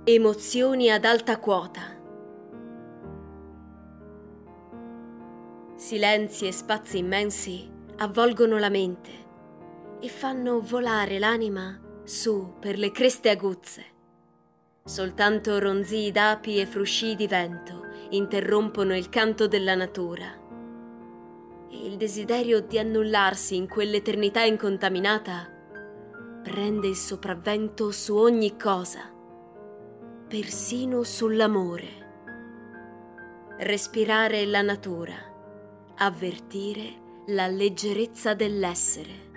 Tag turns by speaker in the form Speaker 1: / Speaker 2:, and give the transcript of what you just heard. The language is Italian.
Speaker 1: Emozioni ad alta quota. Silenzi e spazi immensi avvolgono la mente e fanno volare l'anima su per le creste aguzze. Soltanto ronzii d'api e fruscii di vento interrompono il canto della natura. E il desiderio di annullarsi in quell'eternità incontaminata prende il sopravvento su ogni cosa, persino sull'amore. Respirare la natura, avvertire la leggerezza dell'essere.